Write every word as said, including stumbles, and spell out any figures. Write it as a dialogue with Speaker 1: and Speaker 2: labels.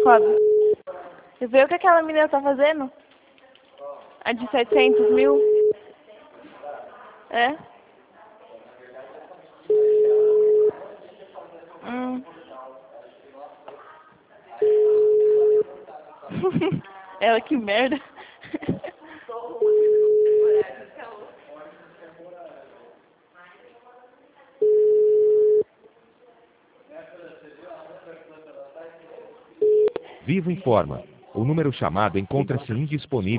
Speaker 1: Roda. Você vê o que aquela menina tá fazendo? A de setecentos mil? É? Hum. Ela, que merda.
Speaker 2: Vivo informa. O número chamado encontra-se indisponível.